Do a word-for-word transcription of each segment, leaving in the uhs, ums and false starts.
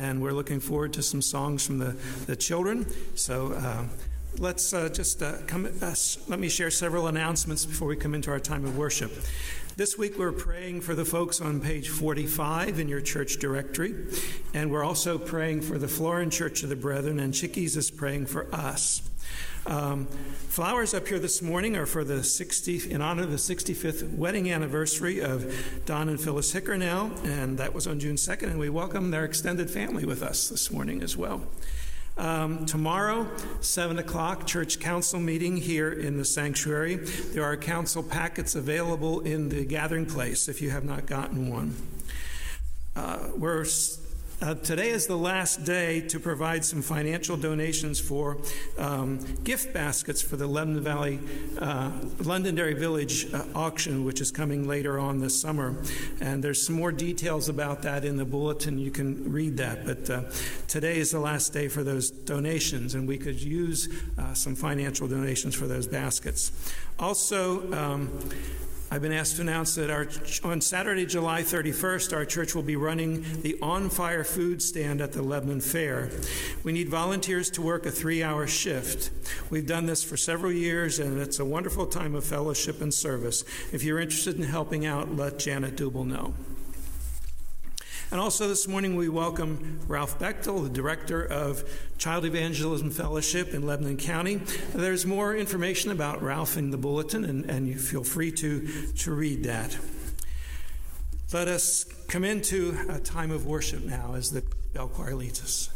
and we're looking forward to some songs from the, the children. So uh, let's uh, just uh, come. Uh, let me share several announcements before we come into our time of worship. This week we're praying for the folks on page forty-five in your church directory, and we're also praying for the Florin Church of the Brethren, and Chickies is praying for us. Um, flowers up here this morning are for the sixtieth, in honor of the sixty-fifth wedding anniversary of Don and Phyllis Hickernell, and that was on June second, and we welcome their extended family with us this morning as well. Um, tomorrow, seven o'clock, church council meeting here in the sanctuary. There are council packets available in the gathering place if you have not gotten one. Uh, we're Uh, today is the last day to provide some financial donations for um, gift baskets for the London Valley, uh, Londonderry Village uh, auction, which is coming later on this summer. And there's some more details about that in the bulletin. You can read that. But uh, today is the last day for those donations, and we could use uh, some financial donations for those baskets. Also, um, I've been asked to announce that our, on Saturday, July thirty-first, our church will be running the On Fire food stand at the Lebanon Fair. We need volunteers to work a three-hour shift. We've done this for several years, and it's a wonderful time of fellowship and service. If you're interested in helping out, let Janet Dubel know. And also this morning we welcome Ralph Bechtel, the Director of Child Evangelism Fellowship in Lebanon County. There's more information about Ralph in the bulletin, and, and you feel free to, to read that. Let us come into a time of worship now as the bell choir leads us.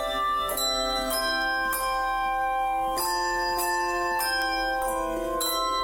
Thank you.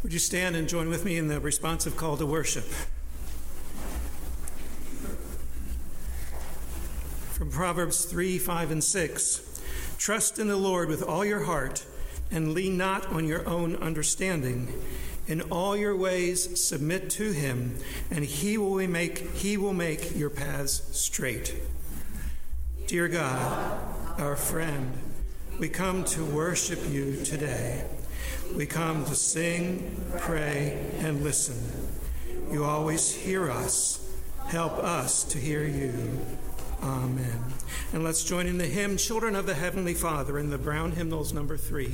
Would you stand and join with me in the responsive call to worship? From Proverbs three, five, and six. Trust in the Lord with all your heart, and lean not on your own understanding. In all your ways submit to him, and he will make, he will make your paths straight. Dear God, our friend, we come to worship you today. We come to sing, pray, and listen. You always hear us. Help us to hear you. Amen. And let's join in the hymn, Children of the Heavenly Father, in the Brown Hymnals number three.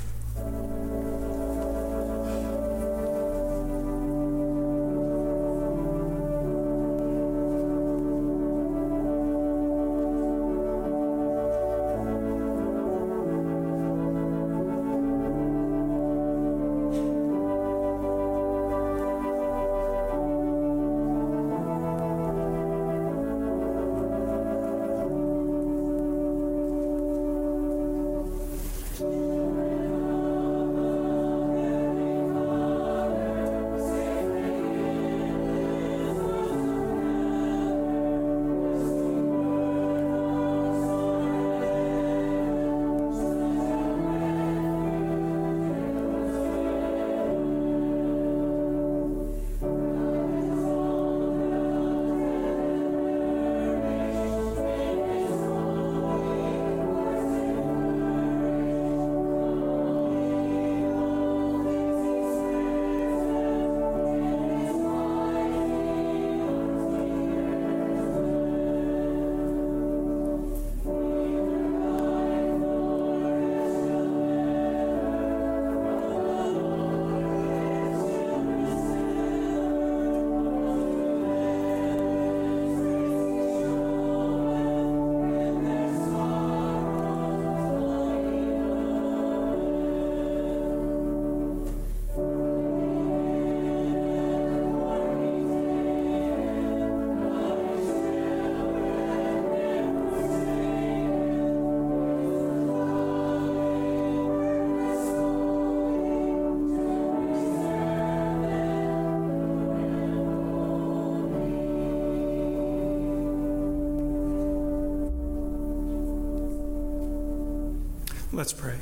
Let's pray.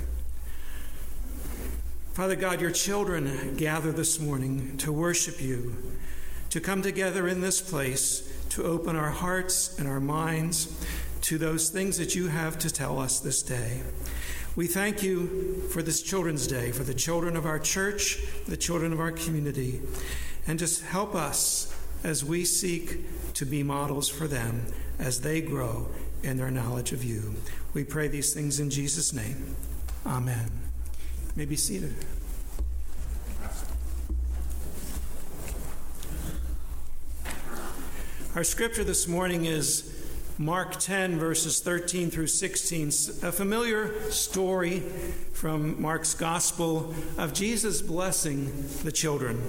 Father God, your children gather this morning to worship you, to come together in this place, to open our hearts and our minds to those things that you have to tell us this day. We thank you for this Children's Day, for the children of our church, the children of our community, and just help us as we seek to be models for them as they grow in their knowledge of you. We pray these things in Jesus' name. Amen. You may be seated. Our scripture this morning is Mark ten, verses thirteen through sixteen, a familiar story from Mark's gospel of Jesus blessing the children.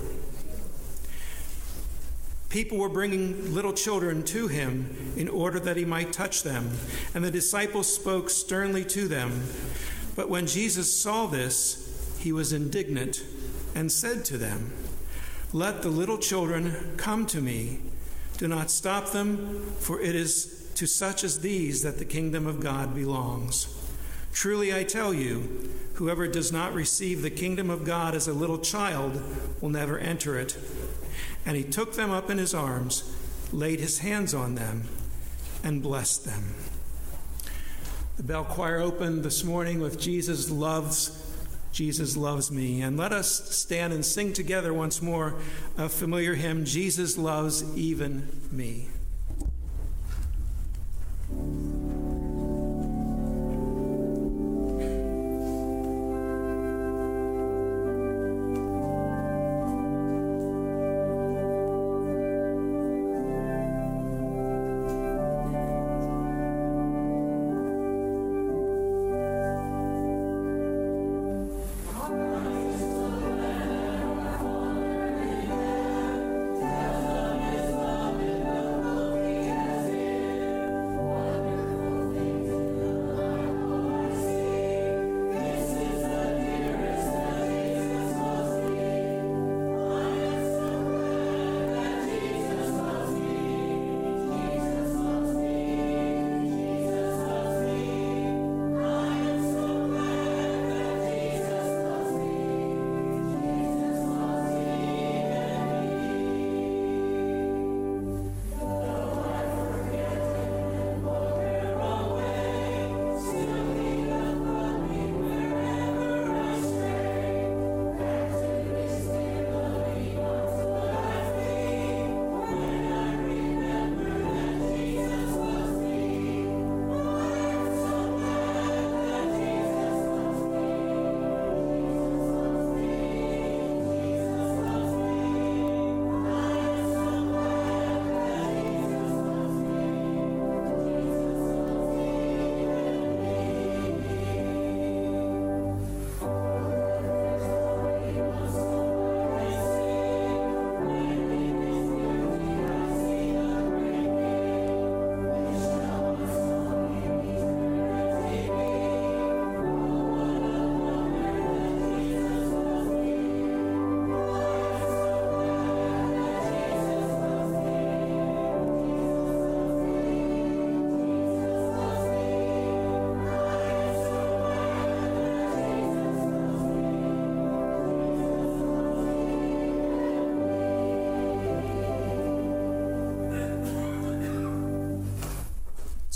People were bringing little children to him in order that he might touch them, and the disciples spoke sternly to them. But when Jesus saw this, he was indignant and said to them, "Let the little children come to me. Do not stop them, for it is to such as these that the kingdom of God belongs. Truly I tell you, whoever does not receive the kingdom of God as a little child will never enter it." And he took them up in his arms, laid his hands on them, and blessed them. The bell choir opened this morning with Jesus loves, Jesus loves me. And let us stand and sing together once more a familiar hymn, Jesus loves even me. Love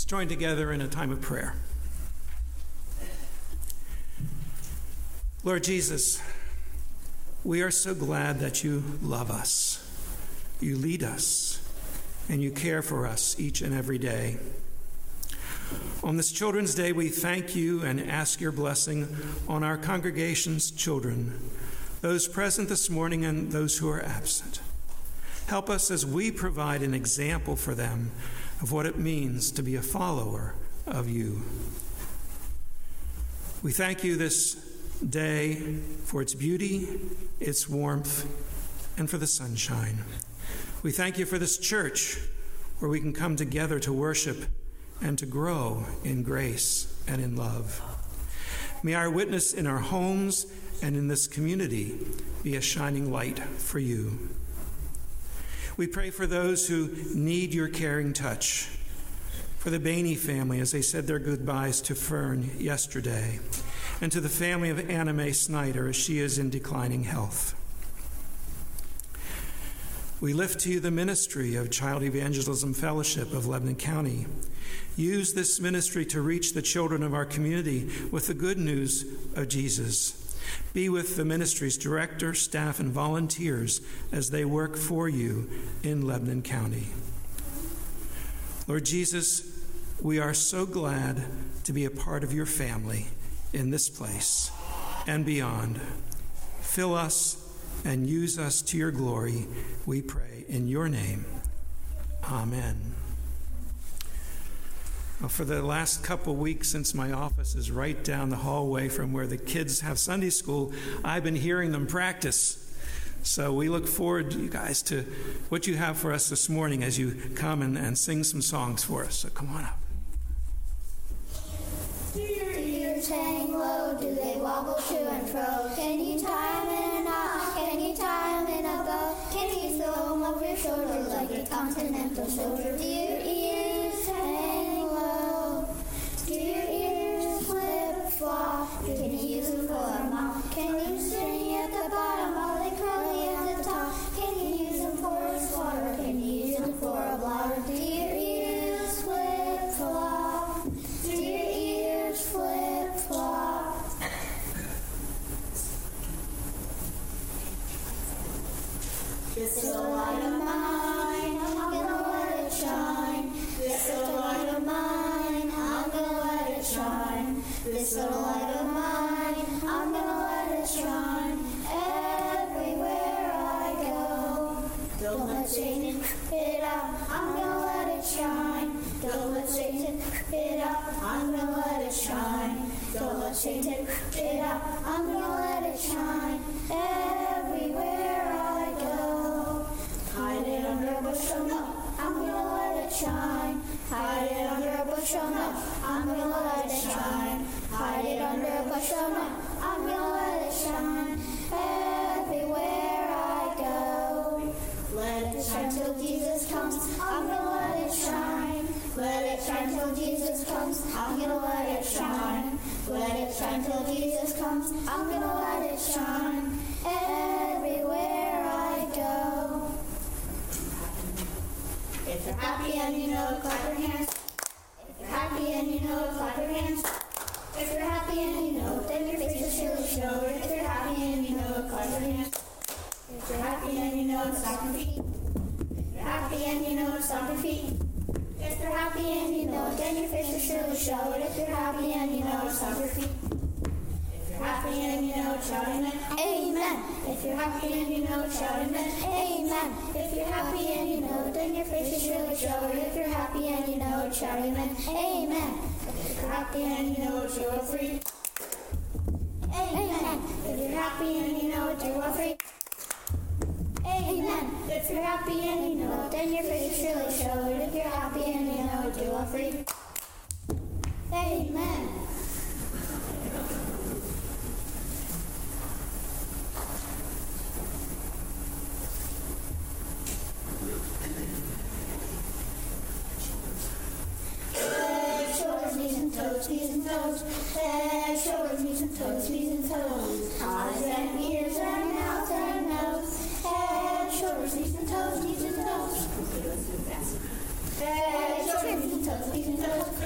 join together in a time of prayer. Lord Jesus, we are so glad that you love us, you lead us, and you care for us each and every day. On this Children's Day, we thank you and ask your blessing on our congregation's children, those present this morning and those who are absent. Help us as we provide an example for them of what it means to be a follower of you. We thank you this day for its beauty, its warmth, and for the sunshine. We thank you for this church where we can come together to worship and to grow in grace and in love. May our witness in our homes and in this community be a shining light for you. We pray for those who need your caring touch, for the Bainey family as they said their goodbyes to Fern yesterday, and to the family of Anna Mae Snyder as she is in declining health. We lift to you the ministry of Child Evangelism Fellowship of Lebanon County. Use this ministry to reach the children of our community with the good news of Jesus. Be with the ministry's director, staff, and volunteers as they work for you in Lebanon County. Lord Jesus, we are so glad to be a part of your family in this place and beyond. Fill us and use us to your glory, we pray in your name. Amen. Well, for the last couple weeks, since my office is right down the hallway from where the kids have Sunday school, I've been hearing them practice. So we look forward, you guys, to what you have for us this morning as you come and, and sing some songs for us. So come on up. Do your ears hang low? Do they wobble to and fro? Can you tie them in a knot? Can you tie them in a bow? Can you throw them over your shoulder like a continental soldier? Do your ears hang low? Do your ears flip flop? Can you use them for a mop? Can you string at the bottom while they curly at the top? Can you use them for a swatter? Can you use them for a blotter? Do your ears flip flop? Do your ears flip flop? This little light of mine, I'm gonna let it shine. This little light of mine, I'm gonna let it shine. This little light of mine, I'm gonna let it shine. Everywhere I go, don't let Satan it out. I'm gonna let it shine. Don't let Satan it out. I'm gonna let it shine. Don't let Satan it out. I'm gonna let it shine. Everywhere I go. Hide it under a bushel, no, I'm gonna let it shine. Hide it under a bushel, no, I'm gonna let it shine. Hide it under a bushel, no, I'm gonna let it shine. Everywhere I go. Let it shine till Jesus comes, I'm gonna let it shine. Let it shine till Jesus comes, I'm gonna let it shine. Let it shine till Jesus comes, I'm gonna let it shine. Everywhere I go. If you're happy and you know it, clap your hands. If you're happy and you know it, clap your hands. If you're happy and you know it, then your face will surely show it. If you're happy and you know it, clap your hands. If you're happy and you know it, stomp your feet. If you're happy and you know it, stomp your feet. If you're happy and you know it, then your face will surely show it. If you're happy and you know it, stomp your feet. If you're happy and you know it, shout amen. Amen. If you're happy and you know it, shout amen. Amen. If you're happy and you know it, then your face will surely show it. If you're happy and you know it, shout amen. Amen. If you're happy and you know it, you are free. Amen. If you're happy and you know it, you are free. Amen. If you're happy and you know it, then your face will surely show it. If you're happy and you know it, you are free. Amen. Head, shoulders, knees and toes, knees and toes. Head, shoulders, knees and toes, knees and toes. Eyes and ears and mouth and nose. Head, shoulders, knees and toes, knees and toes. Head, shoulders, knees and toes, knees and toes.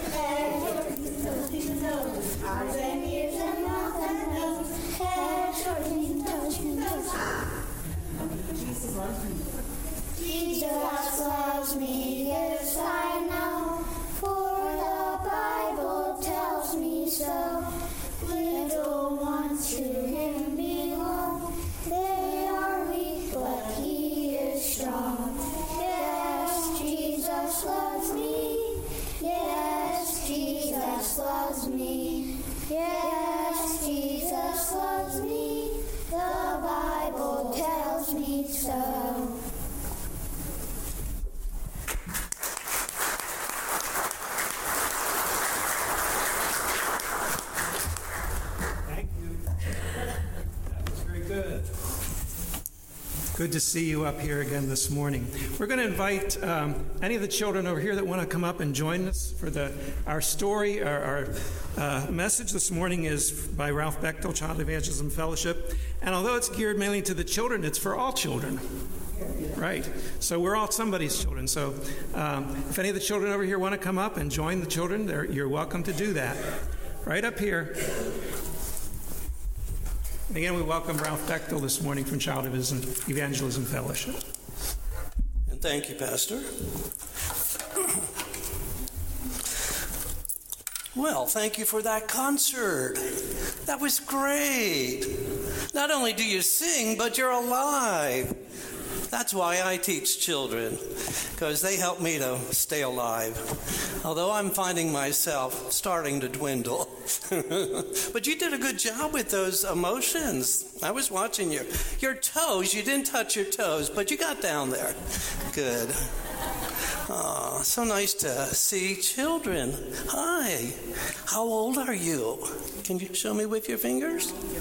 me. Yes, Jesus loves me. The Bible tells me so. Good to see you up here again this morning. We're going to invite um, any of the children over here that want to come up and join us for the our story. Our, our uh, message this morning is by Ralph Bechtel, Child Evangelism Fellowship. And although it's geared mainly to the children, it's for all children. Right. So we're all somebody's children. So um, if any of the children over here want to come up and join the children, you're welcome to do that. Right up here. And again, we welcome Ralph Bechtel this morning from Child Evangelism Fellowship. And thank you, Pastor. Well, thank you for that concert. That was great. Not only do you sing, but you're alive. That's why I teach children, because they help me to stay alive. Although I'm finding myself starting to dwindle. But you did a good job with those emotions. I was watching you. Your toes, you didn't touch your toes, but you got down there. Good. Oh, so nice to see children. Hi. How old are you? Can you show me with your fingers? Put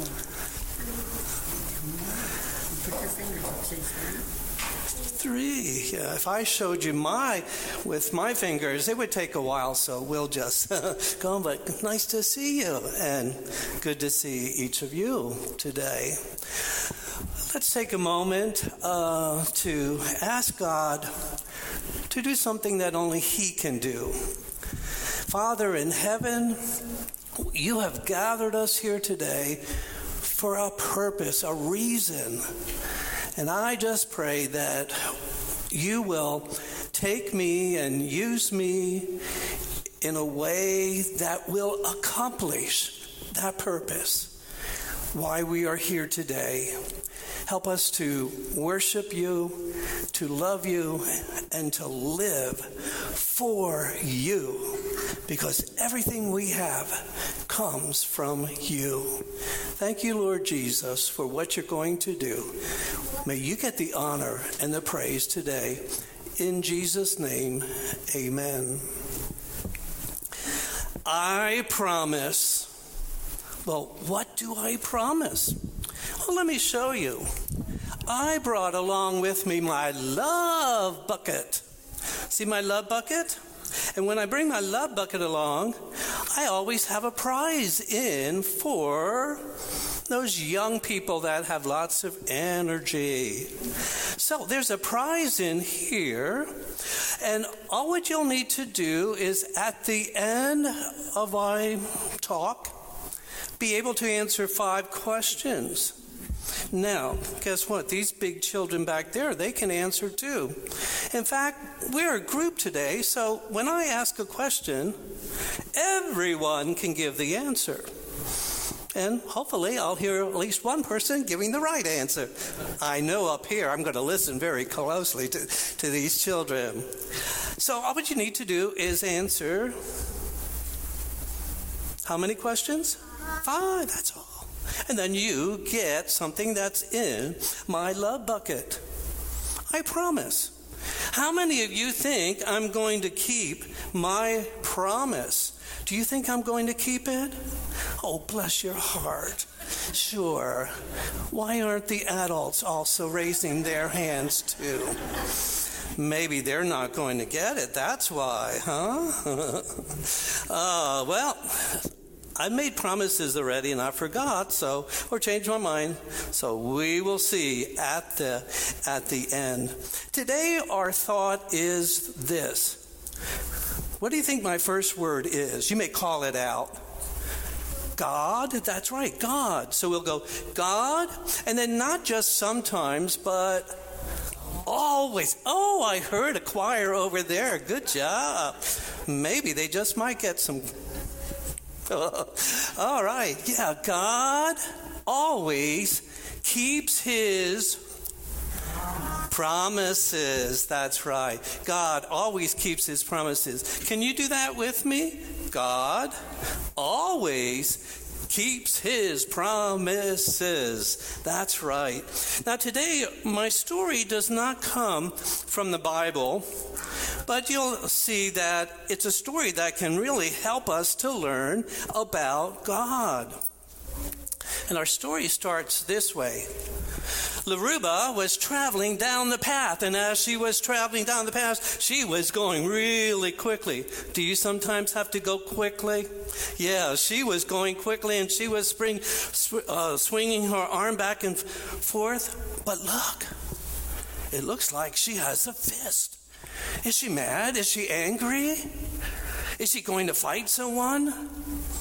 your fingers up, say three. Three. Yeah, if I showed you my with my fingers, it would take a while, so we'll just go on. But nice to see you, and good to see each of you today. Let's take a moment uh, to ask God to do something that only He can do. Father in heaven, you have gathered us here today for a purpose, a reason. And I just pray that you will take me and use me in a way that will accomplish that purpose, why we are here today. Help us to worship you, to love you, and to live for you, because everything we have comes from you. Thank you, Lord Jesus, for what you're going to do. May you get the honor and the praise today. In Jesus' name, amen. I promise. Well, what do I promise? Well, let me show you. I brought along with me my love bucket. See my love bucket? And when I bring my love bucket along, I always have a prize in for those young people that have lots of energy. So there's a prize in here, and all what you'll need to do is at the end of my talk, be able to answer five questions. Now, guess what? These big children back there, they can answer too. In fact, we're a group today, so when I ask a question, everyone can give the answer. And hopefully I'll hear at least one person giving the right answer. I know up here I'm going to listen very closely to, to these children. So all what you need to do is answer how many questions? Five, that's all. And then you get something that's in my love bucket. I promise. How many of you think I'm going to keep my promise? Do you think I'm going to keep it? Oh, bless your heart. Sure. Why aren't the adults also raising their hands too? Maybe they're not going to get it. That's why, huh? uh, well... I made promises already and I forgot, so or changed my mind. So we will see at the at the end. Today our thought is this. What do you think my first word is? You may call it out. God, that's right, God. So we'll go God, and then not just sometimes, but always. Oh, I heard a choir over there. Good job. Maybe they just might get some. All right. Yeah, God always keeps his promises. That's right. God always keeps his promises. Can you do that with me? God always keeps his promises. That's right. Now today, my story does not come from the Bible, but you'll see that it's a story that can really help us to learn about God. And our story starts this way. Laruba was traveling down the path, and as she was traveling down the path, she was going really quickly. Do you sometimes have to go quickly? Yeah, she was going quickly, and she was spring, sw- uh, swinging her arm back and forth. But look, it looks like she has a fist. Is she mad? Is she angry? Is she going to fight someone?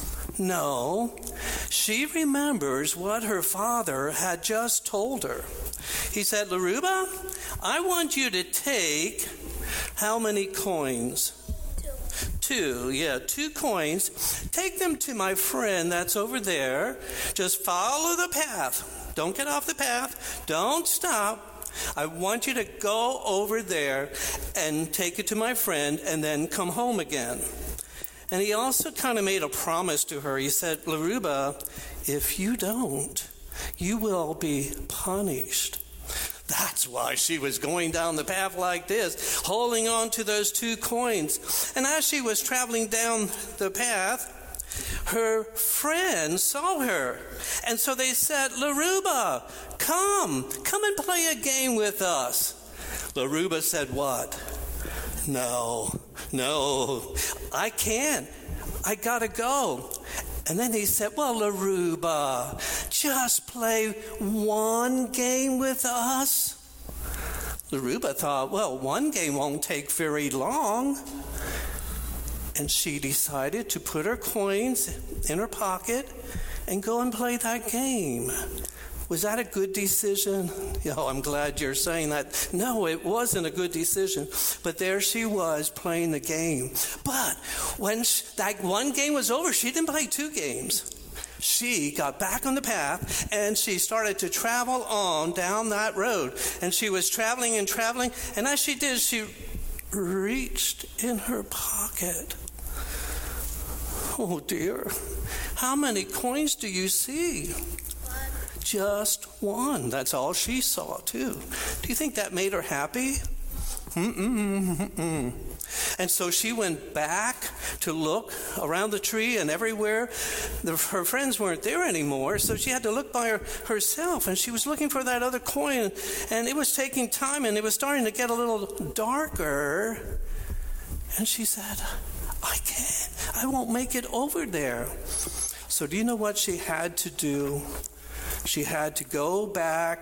No, she remembers what her father had just told her. He said, Laruba, I want you to take how many coins? Two. Two, yeah, two coins. Take them to my friend that's over there. Just follow the path. Don't get off the path. Don't stop. I want you to go over there and take it to my friend and then come home again. And he also kind of made a promise to her. He said, Laruba, if you don't, you will be punished. That's why she was going down the path like this, holding on to those two coins. And as she was traveling down the path, her friends saw her. And so they said, Laruba, come, come and play a game with us. Laruba said, what? No, no, I can't. I gotta go. And then he said, well, Laruba, just play one game with us. Laruba thought, well, one game won't take very long. And she decided to put her coins in her pocket and go and play that game. Was that a good decision? Oh, I'm glad you're saying that. No, it wasn't a good decision. But there she was playing the game. But when she, that one game was over, she didn't play two games. She got back on the path and she started to travel on down that road. And she was traveling and traveling. And as she did, she reached in her pocket. Oh, dear. How many coins do you see? Just one. That's all she saw, too. Do you think that made her happy? Mm-mm, mm-mm. And so she went back to look around the tree and everywhere. The, her friends weren't there anymore, so she had to look by her, herself. And she was looking for that other coin, and it was taking time, and it was starting to get a little darker. And she said, I can't. I won't make it over there. So do you know what she had to do? She had to go back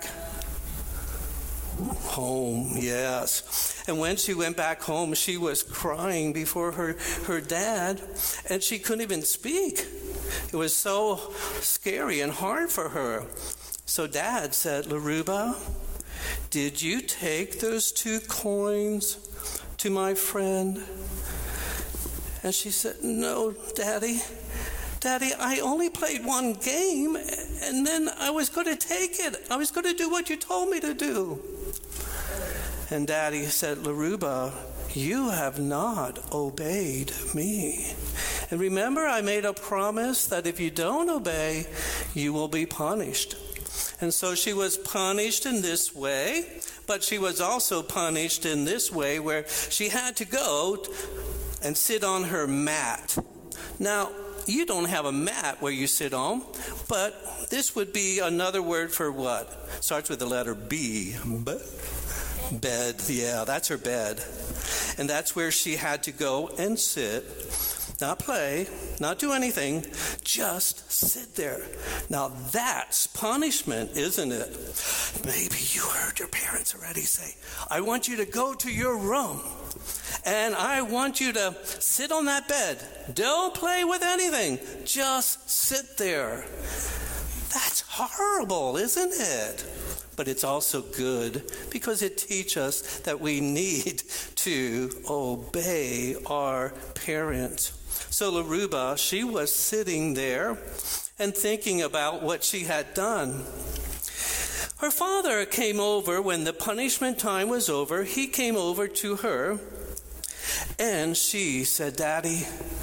home, yes. And when she went back home, she was crying before her, her dad, and she couldn't even speak. It was so scary and hard for her. So Dad said, Laruba, did you take those two coins to my friend? And she said, no, Daddy. Daddy, I only played one game, and then I was going to take it. I was going to do what you told me to do. And Daddy said, Laruba, you have not obeyed me. And remember, I made a promise that if you don't obey, you will be punished. And so she was punished in this way, but she was also punished in this way where she had to go and sit on her mat. Now, you don't have a mat where you sit on, but this would be another word for what? Starts with the letter B. Bed. Yeah, that's her bed. And that's where she had to go and sit, not play, not do anything, just sit there. Now that's punishment, isn't it? Maybe you heard your parents already say, I want you to go to your room. And I want you to sit on that bed. Don't play with anything. Just sit there. That's horrible, isn't it? But it's also good because it teaches us that we need to obey our parents. So Laruba, she was sitting there and thinking about what she had done. Her father came over when the punishment time was over. He came over to her. And she said, Daddy,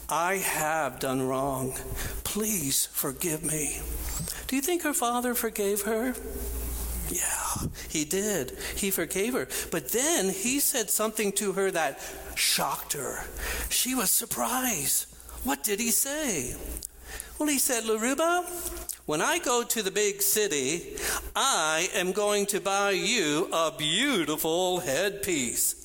I have done wrong. Please forgive me. Do you think her father forgave her? Yeah, he did. He forgave her. But then he said something to her that shocked her. She was surprised. What did he say? Well, he said, Laruba, when I go to the big city, I am going to buy you a beautiful headpiece.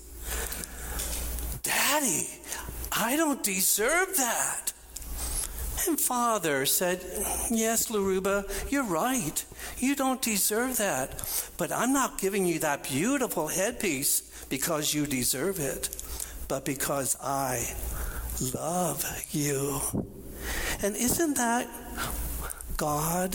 Daddy, I don't deserve that. And Father said, yes, Laruba, you're right. You don't deserve that. But I'm not giving you that beautiful headpiece because you deserve it, but because I love you. And isn't that God?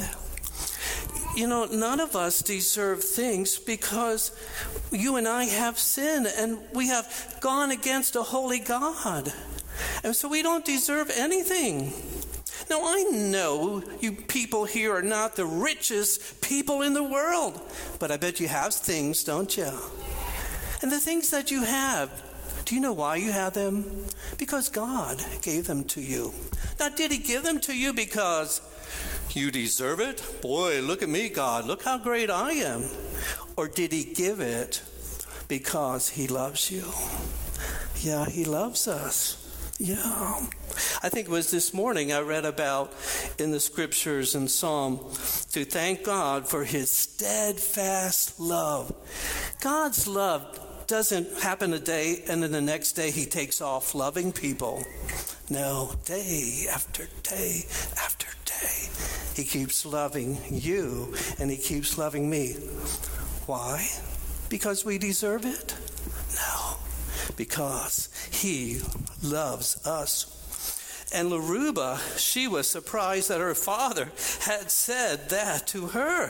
You know, none of us deserve things because you and I have sinned and we have gone against a holy God. And so we don't deserve anything. Now, I know you people here are not the richest people in the world, but I bet you have things, don't you? And the things that you have, do you know why you have them? Because God gave them to you. Now, did he give them to you because you deserve it? Boy, look at me, God. Look how great I am. Or did he give it because he loves you? Yeah, he loves us. Yeah. I think it was this morning I read about in the scriptures in Psalm to thank God for his steadfast love. God's love doesn't happen a day and then the next day he takes off loving people. No, day after day after day, he keeps loving you and he keeps loving me. Why? Because we deserve it? No, because he loves us. And Laruba, she was surprised that her father had said that to her.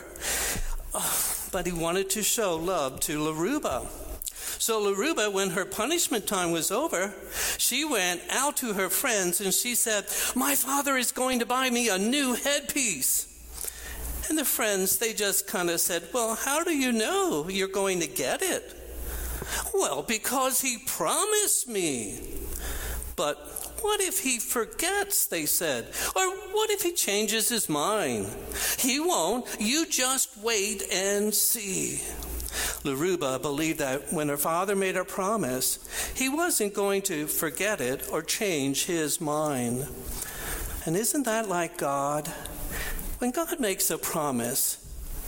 Oh, but he wanted to show love to Laruba. So Laruba, when her punishment time was over, she went out to her friends and she said, my father is going to buy me a new headpiece. And the friends, they just kind of said, well, how do you know you're going to get it? Well, because he promised me. But what if he forgets, they said? Or what if he changes his mind? He won't. You just wait and see. Laruba believed that when her father made a promise, he wasn't going to forget it or change his mind. And isn't that like God? When God makes a promise,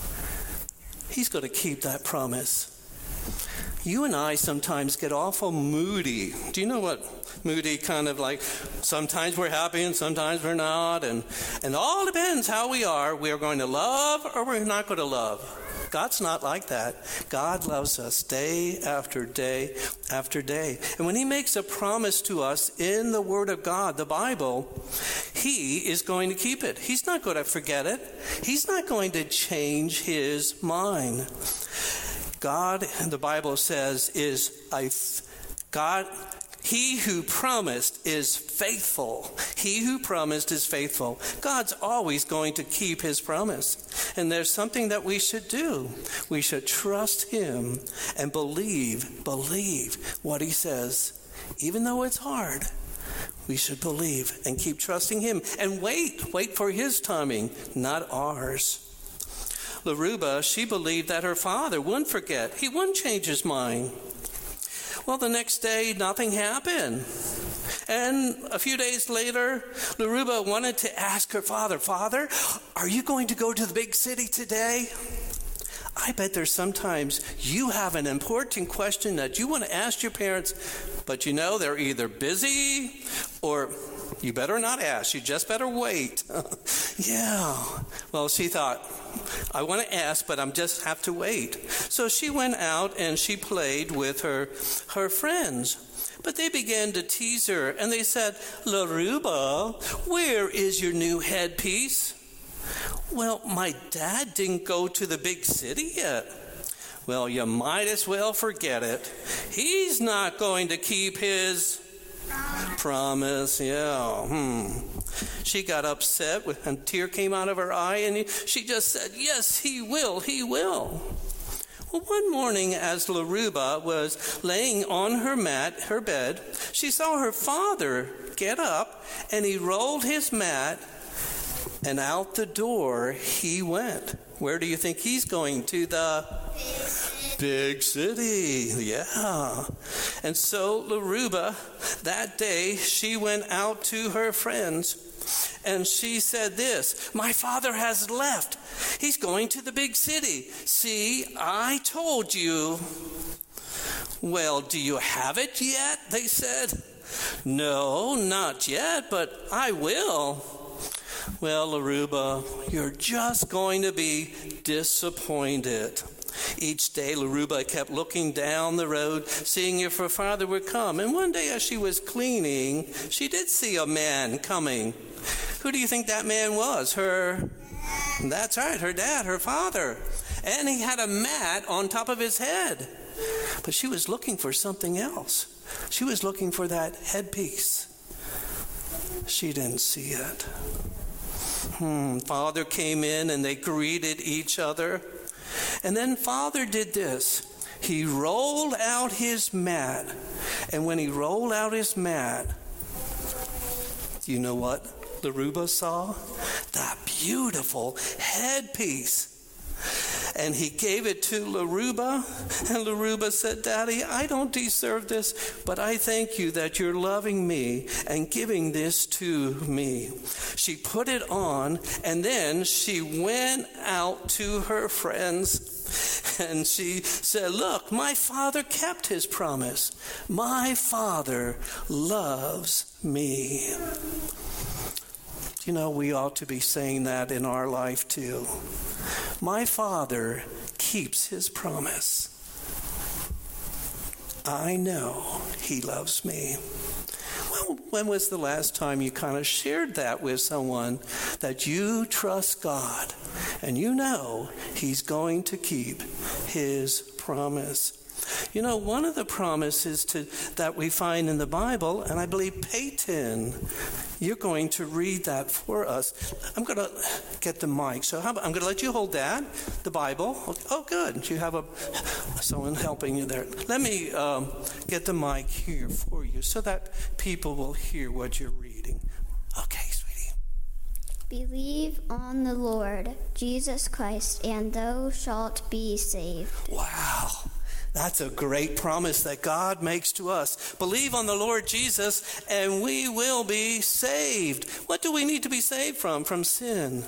he's going to keep that promise. You and I sometimes get awful moody. Do you know what moody kind of like? Sometimes we're happy and sometimes we're not. And, and all depends how we are. We are going to love or we're not going to love. God's not like that. God loves us day after day after day. And when he makes a promise to us in the Word of God, the Bible, he is going to keep it. He's not going to forget it. He's not going to change his mind. God, the Bible says, is a God. He who promised is faithful. He who promised is faithful. God's always going to keep his promise. And there's something that we should do. We should trust him and believe, believe what he says. Even though it's hard, we should believe and keep trusting him and wait, wait for his timing, not ours. Laruba, she believed that her father wouldn't forget. He wouldn't change his mind. Well, the next day, nothing happened. And a few days later, Laruba wanted to ask her father, Father, are you going to go to the big city today? I bet there's sometimes you have an important question that you want to ask your parents, but you know they're either busy or you better not ask. You just better wait. Yeah. Well, she thought, I want to ask, but I'm just have to wait. So she went out and she played with her, her friends. But they began to tease her and they said, Laruba, where is your new headpiece? Well, my dad didn't go to the big city yet. Well, you might as well forget it. He's not going to keep his promise. Yeah. Hmm. She got upset with, and a tear came out of her eye, and she just said, yes, he will, he will. Well, one morning as Laruba was laying on her mat, her bed, she saw her father get up, and he rolled his mat, and out the door he went. Where do you think he's going? To the big city. Yeah. And so Laruba, that day, she went out to her friends, and she said this, my father has left. He's going to the big city. See, I told you. Well, do you have it yet? They said. No, not yet, but I will. Well, Laruba, you're just going to be disappointed. Each day, Laruba kept looking down the road, seeing if her father would come. And one day, as she was cleaning, she did see a man coming. Who do you think that man was? Her, that's right, her dad, her father. And he had a mat on top of his head. But she was looking for something else. She was looking for that headpiece. She didn't see it. Hmm. Father came in and they greeted each other. And then Father did this. He rolled out his mat. And when he rolled out his mat, do you know what Laruba saw? That beautiful headpiece. And he gave it to Laruba. And Laruba said, Daddy, I don't deserve this, but I thank you that you're loving me and giving this to me. She put it on, and then she went out to her friends. And she said, look, my father kept his promise. My father loves me. You know, we ought to be saying that in our life too. My Father keeps his promise. I know he loves me. Well, when was the last time you kind of shared that with someone, that you trust God and you know he's going to keep his promise? You know, one of the promises to, that we find in the Bible, and I believe Peyton, you're going to read that for us. I'm going to get the mic. So how about, I'm going to let you hold that, the Bible. Oh, good. You have a someone helping you there. Let me um, get the mic here for you so that people will hear what you're reading. Okay, sweetie. Believe on the Lord Jesus Christ, and thou shalt be saved. Wow. That's a great promise that God makes to us. Believe on the Lord Jesus and we will be saved. What do we need to be saved from? From sin.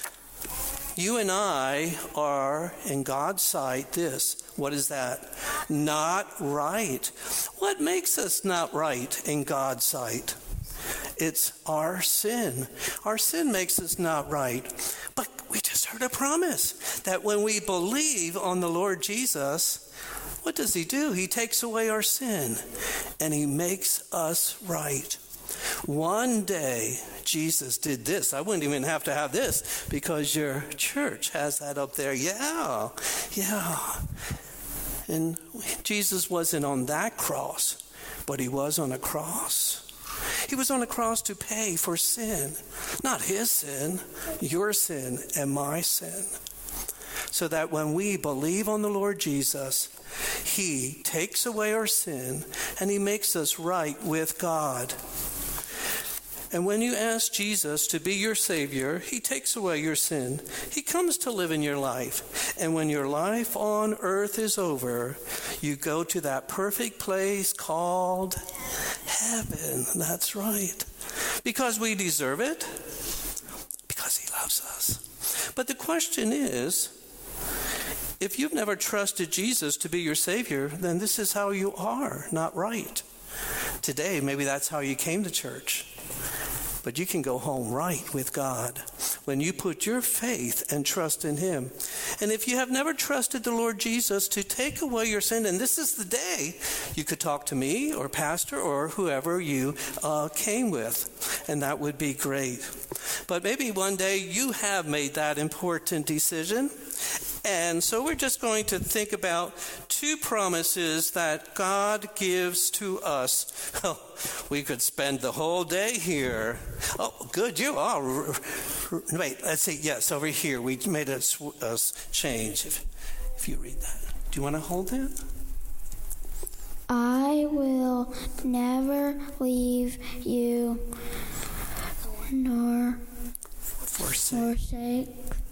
You and I are, in God's sight, this. What is that? Not right. What makes us not right in God's sight? It's our sin. Our sin makes us not right. But we just heard a promise that when we believe on the Lord Jesus, what does he do? He takes away our sin and he makes us right. One day, Jesus did this. I wouldn't even have to have this because your church has that up there. Yeah, yeah. And Jesus wasn't on that cross, but he was on a cross. He was on a cross to pay for sin. Not his sin, your sin and my sin. So that when we believe on the Lord Jesus, he takes away our sin and he makes us right with God. And when you ask Jesus to be your Savior, he takes away your sin. He comes to live in your life. And when your life on earth is over, you go to that perfect place called heaven. That's right. Because we deserve it. Because he loves us. But the question is, if you've never trusted Jesus to be your Savior, then this is how you are, not right. Today, maybe that's how you came to church. But you can go home right with God when you put your faith and trust in him. And if you have never trusted the Lord Jesus to take away your sin, and this is the day, you could talk to me or pastor or whoever you uh, came with, and that would be great. But maybe one day you have made that important decision. And so we're just going to think about two promises that God gives to us. Oh, we could spend the whole day here. Oh, good, you are. Wait, let's see. Yes, over here. We made a, a change. If, if you read that. Do you want to hold that? I will never leave you nor Forsake. forsake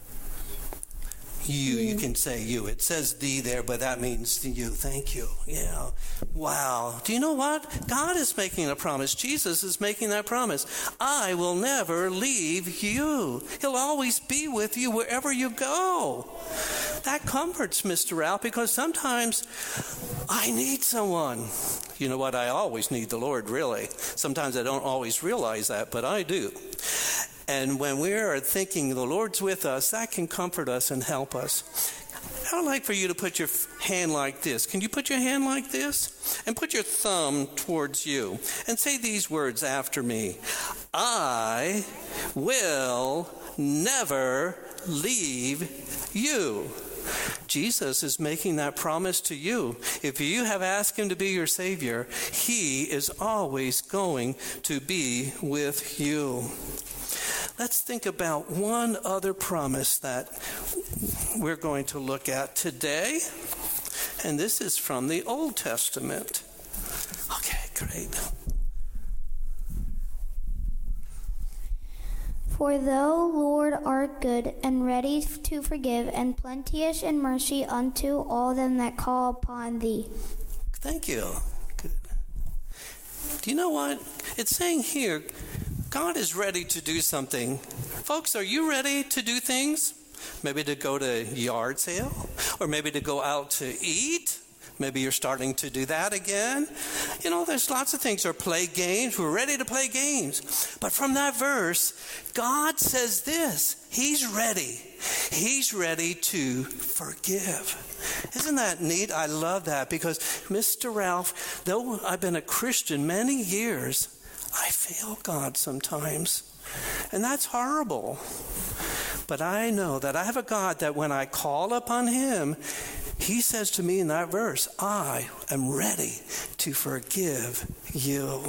You, you can say you. It says thee there, but that means you. Thank you. Yeah. Wow. Do you know what? God is making a promise. Jesus is making that promise. I will never leave you. He'll always be with you wherever you go. That comforts Mister Ralph, because sometimes I need someone. You know what? I always need the Lord, really. Sometimes I don't always realize that, but I do. And when we are thinking the Lord's with us, that can comfort us and help us. I would like for you to put your hand like this. Can you put your hand like this? And put your thumb towards you. And say these words after me. I will never leave you. Jesus is making that promise to you. If you have asked him to be your Savior, he is always going to be with you. Let's think about one other promise that we're going to look at today. And this is from the Old Testament. Okay, great. For thou, Lord, art good and ready to forgive, and plenteous in mercy unto all them that call upon thee. Thank you. Good. Do you know what? It's saying here, God is ready to do something. Folks, are you ready to do things? Maybe to go to yard sale, or maybe to go out to eat. Maybe you're starting to do that again. You know, there's lots of things. Or play games. We're ready to play games. But from that verse, God says this. He's ready. He's ready to forgive. Isn't that neat? I love that, because Mister Ralph, though I've been a Christian many years, I fail God sometimes. And that's horrible. But I know that I have a God that when I call upon him, he says to me in that verse, I am ready to forgive you.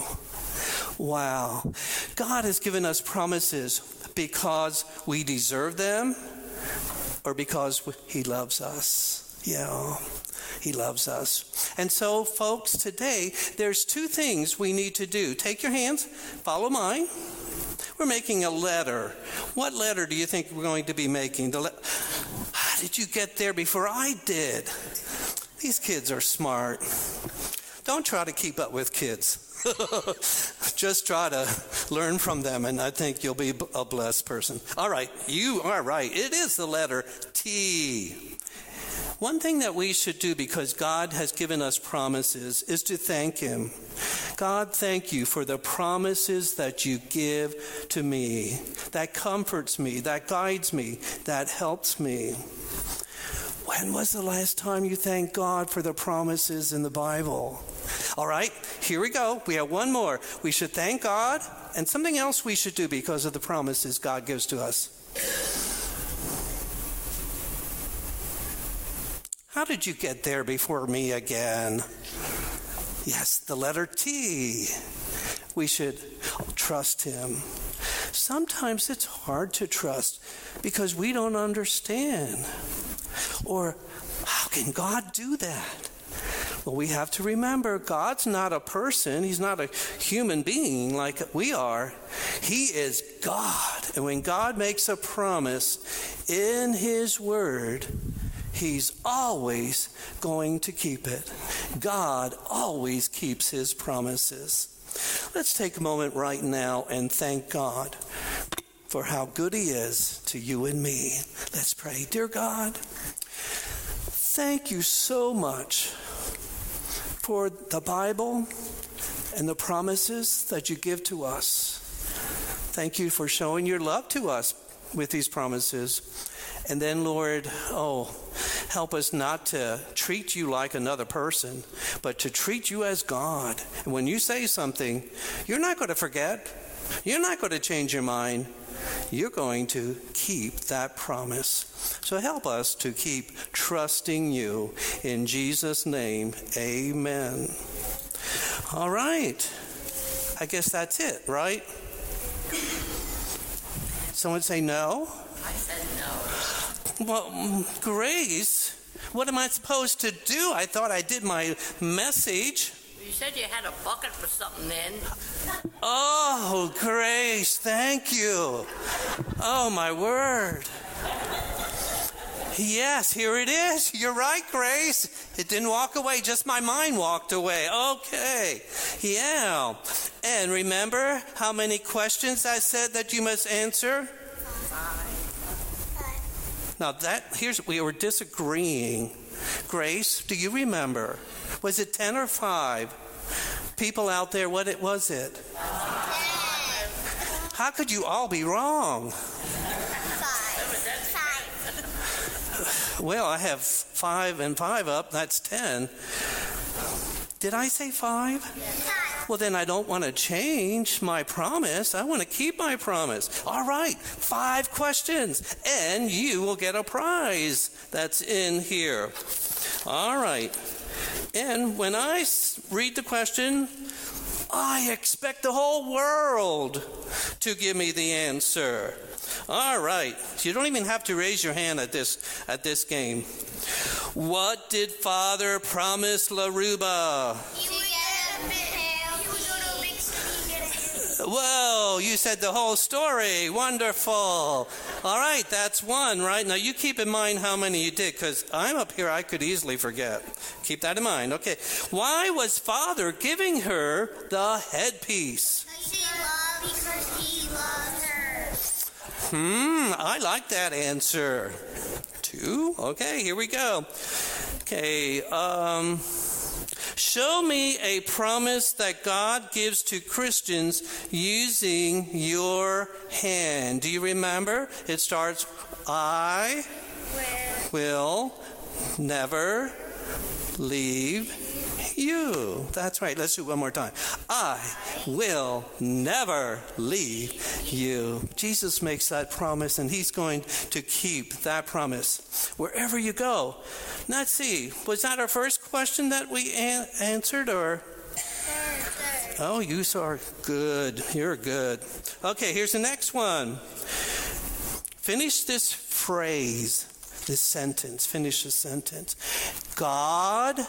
Wow. God has given us promises because we deserve them or because he loves us. Yeah, he loves us. And so, folks, today, there's two things we need to do. Take your hands, follow mine. We're making a letter. What letter do you think we're going to be making? The le- How did you get there before I did? These kids are smart. Don't try to keep up with kids. Just try to learn from them, and I think you'll be a blessed person. All right, you are right. It is the letter T. One thing that we should do, because God has given us promises, is to thank him. God, thank you for the promises that you give to me, that comforts me, that guides me, that helps me. When was the last time you thanked God for the promises in the Bible? All right, here we go. We have one more. We should thank God, and something else we should do because of the promises God gives to us. How did you get there before me again? Yes, the letter T. We should trust him. Sometimes it's hard to trust because we don't understand. Or how can God do that? Well, we have to remember God's not a person. He's not a human being like we are. He is God. And when God makes a promise in his word, he's always going to keep it. God always keeps his promises. Let's take a moment right now and thank God for how good he is to you and me. Let's pray. Dear God, thank you so much for the Bible and the promises that you give to us. Thank you for showing your love to us with these promises. And then, Lord, oh, help us not to treat you like another person, but to treat you as God. And when you say something, you're not going to forget. You're not going to change your mind. You're going to keep that promise. So help us to keep trusting you. In Jesus' name, amen. All right. I guess that's it, right? Someone say no? I said no. Well, Grace, what am I supposed to do? I thought I did my message. You said you had a bucket for something then. Oh, Grace, thank you. Oh, my word. Yes, here it is. You're right, Grace. It didn't walk away. Just my mind walked away. Okay. Yeah. And remember how many questions I said that you must answer? Five. Now that, here's, we were disagreeing. Grace, do you remember? Was it ten or five? People out there, what it was it? Five. How could you all be wrong? Five. Well, I have five and five up. That's ten. Did I say five? Five. Well, then I don't want to change my promise. I want to keep my promise. All right, five questions, and you will get a prize that's in here. All right. And when I read the question, I expect the whole world to give me the answer. All right. You don't even have to raise your hand at this at this game. What did Father promise Laruba? You would get a big tail. You would go to a big city and get a Whoa, you said the whole story. Wonderful. All right, that's one, right? Now, you keep in mind how many you did, because I'm up here, I could easily forget. Keep that in mind. Okay. Why was Father giving her the headpiece? She loved because he loves her. Hmm, I like that answer. Two? Okay, here we go. Okay, um... show me a promise that God gives to Christians using your hand. Do you remember? It starts, I will never leave you. That's right. Let's do it one more time. I will never leave you. Jesus makes that promise, and he's going to keep that promise wherever you go. Now, let's see. Was that our first question that we an- answered, or? Oh, you are good. You're good. Okay, here's the next one. Finish this phrase, this sentence. Finish the sentence. God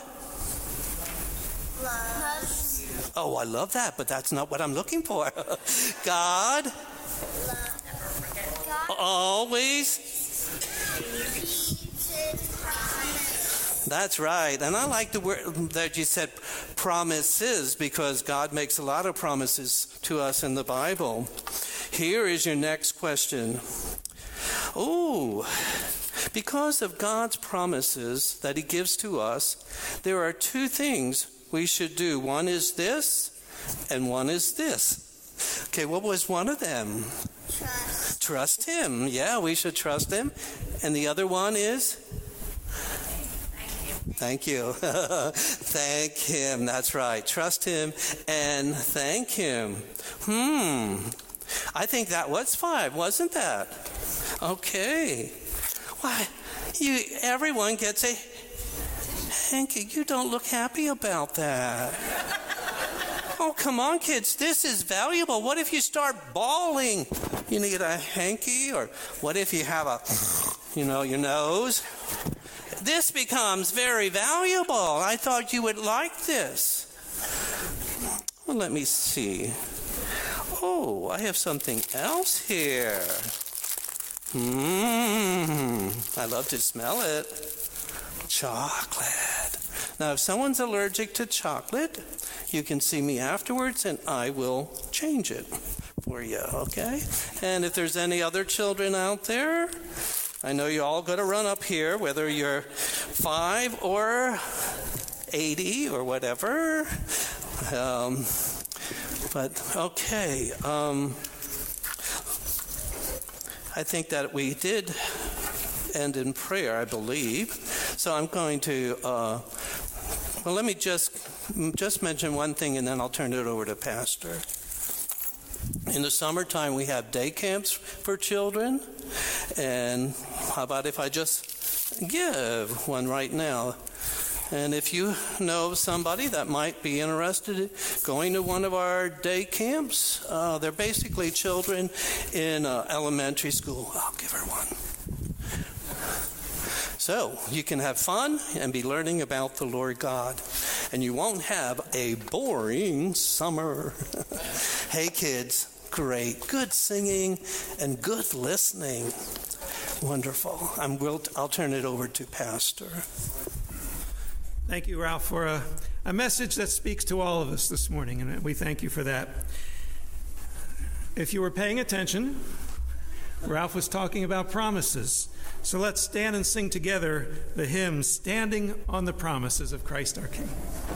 Loves. Oh, I love that, but that's not what I'm looking for. God God always. keeps his promise. That's right. And I like the word that you said, promises, because God makes a lot of promises to us in the Bible. Here is your next question. Oh, because of God's promises that he gives to us, there are two things we should do. One is this, and one is this. Okay, what was one of them? Trust. Trust him. Yeah, we should trust him. And the other one is? Thank you. Thank him. That's right. Trust him and thank him. Hmm. I think that was five, wasn't that? Okay. Why, you, everyone gets a... Hanky, you don't look happy about that. Oh, come on, kids. This is valuable. What if you start bawling? You need a hanky? Or what if you have a, you know, your nose? This becomes very valuable. I thought you would like this. Well, let me see. Oh, I have something else here. Mmm, I love to smell it. Chocolate. Now, if someone's allergic to chocolate, you can see me afterwards and I will change it for you, okay? And if there's any other children out there, I know you're all going to run up here, whether you're five or eighty or whatever. Um, but, okay. Um, I think that we did end in prayer, I believe. So I'm going to, uh, well, let me just just mention one thing, and then I'll turn it over to Pastor. In the summertime, we have day camps for children. And how about if I just give one right now? And if you know somebody that might be interested in going to one of our day camps, uh, they're basically children in uh, elementary school. I'll give her one. So you can have fun and be learning about the Lord God. And you won't have a boring summer. Hey kids, great. Good singing and good listening. Wonderful. I'm will, I'll turn it over to Pastor. Thank you, Ralph, for a, a message that speaks to all of us this morning, and we thank you for that. If you were paying attention, Ralph was talking about promises. So let's stand and sing together the hymn, Standing on the Promises of Christ our King.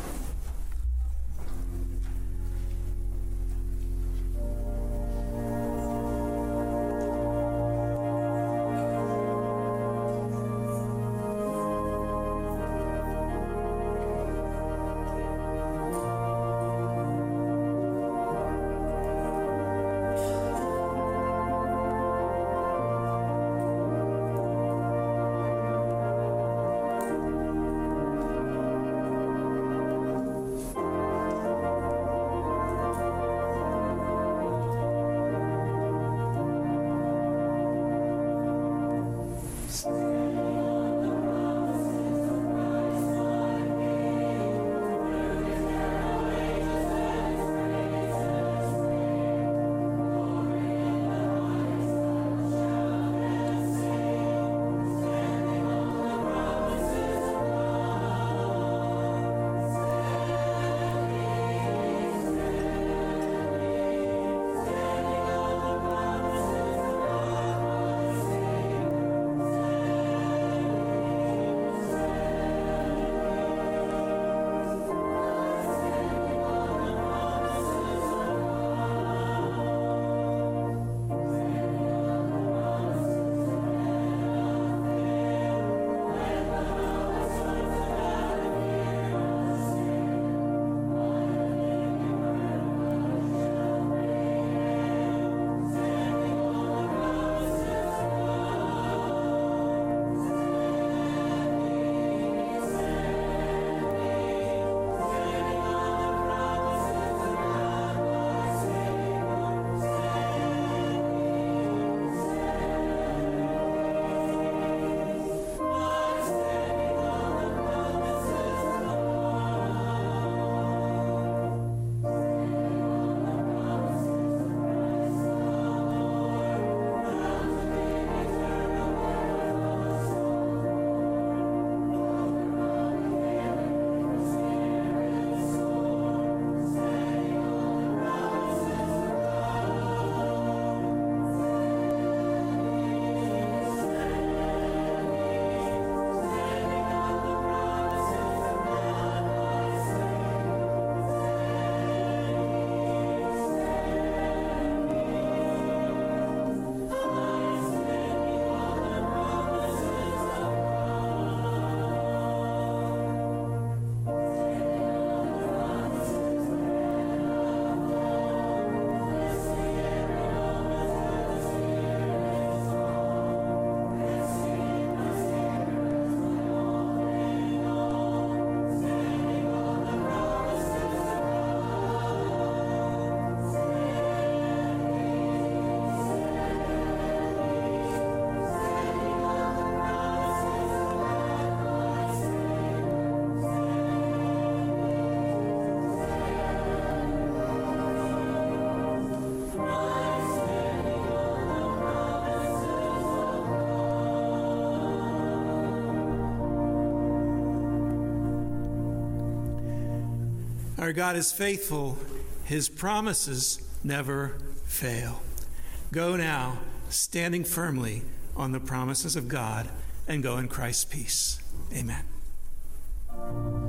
Our God is faithful. His promises never fail. Go now, standing firmly on the promises of God, and go in Christ's peace. Amen.